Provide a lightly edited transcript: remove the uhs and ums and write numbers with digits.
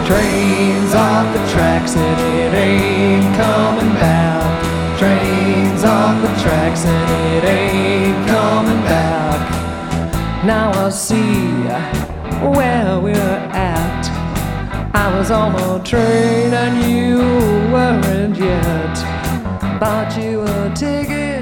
Train's off the tracks and it ain't coming back. Train's off the tracks and it ain't coming back. Now I see where we're at. I was on a train and you weren't yet. Bought you a ticket